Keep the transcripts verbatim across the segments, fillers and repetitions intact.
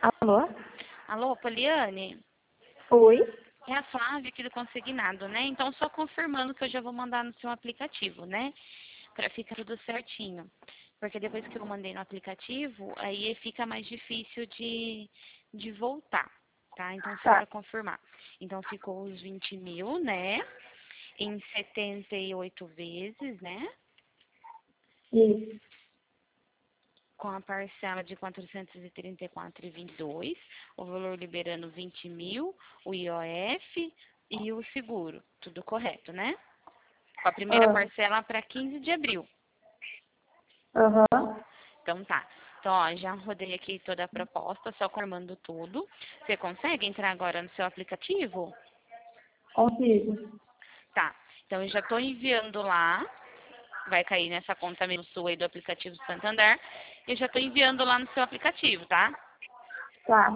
Alô? Alô, Poliane? Oi? É a Flávia aqui do Consignado, né? Então, só confirmando que eu já vou mandar no seu aplicativo, né? Pra ficar tudo certinho. Porque depois que eu mandei no aplicativo, aí fica mais difícil de, de voltar, tá? Então, só Tá. pra confirmar. Então, ficou os vinte mil, né? Em setenta e oito vezes, né? Isso. Com a parcela de quatrocentos e trinta e quatro vírgula vinte e dois, o valor liberando vinte mil, o I O F e o seguro. Tudo correto, né? Com a primeira Ah, parcela para quinze de abril. Aham. Então tá. Então, ó, já rodei aqui toda a proposta, só confirmando tudo. Você consegue entrar agora no seu aplicativo? Consigo. Tá. Então, eu já estou enviando lá. Vai cair nessa conta mesmo sua aí do aplicativo Santander. Eu já estou enviando lá no seu aplicativo, tá? Tá.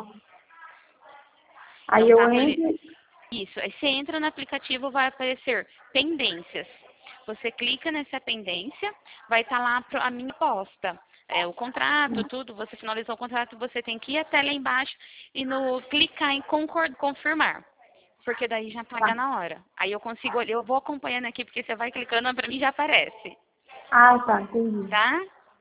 Aí Então eu tá, Poli... entro. Isso, aí você entra no aplicativo, vai aparecer pendências. Você clica nessa pendência, vai estar lá pro- a minha posta. É, o contrato, tudo, você finalizou o contrato, você tem que ir até lá embaixo e no clicar em concord, confirmar. Porque daí já Tá. paga na hora. Aí eu consigo, olhar, eu vou acompanhando aqui, porque você vai clicando, pra mim já aparece. Ah, tá, entendi. Tá?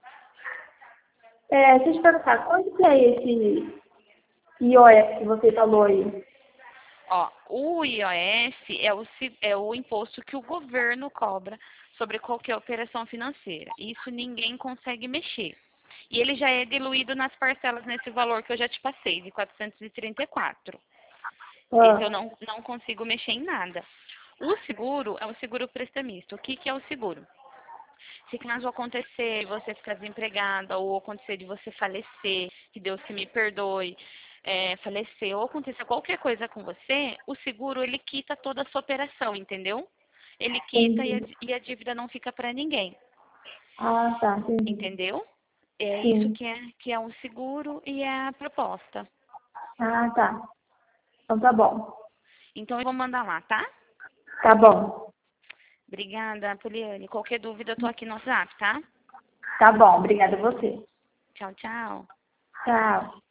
É, deixa eu te perguntar, quanto que é esse I O F que você falou aí? Ó, o I O F é o, ci- é o imposto que o governo cobra sobre qualquer operação financeira. Isso ninguém consegue mexer. E ele já é diluído nas parcelas nesse valor que eu já te passei, de quatrocentos e trinta e quatro. Esse eu Ah, não, não consigo mexer em nada. O seguro é o seguro prestamista. O que, que é o seguro? Se caso acontecer de você ficar desempregada, ou acontecer de você falecer, que Deus que me perdoe, é, falecer, ou acontecer qualquer coisa com você, o seguro ele quita toda a sua operação, entendeu? Ele quita e a, entendi. e a dívida não fica para ninguém, Ah, tá, entendi. entendeu? É isso Sim. que é, que é um seguro e é a proposta. Ah, tá. Então tá bom. Então eu vou mandar lá, tá? Tá bom. Obrigada, Poliane. Qualquer dúvida eu tô aqui no WhatsApp, tá? Tá bom. Obrigada a você. Tchau, tchau. Tchau.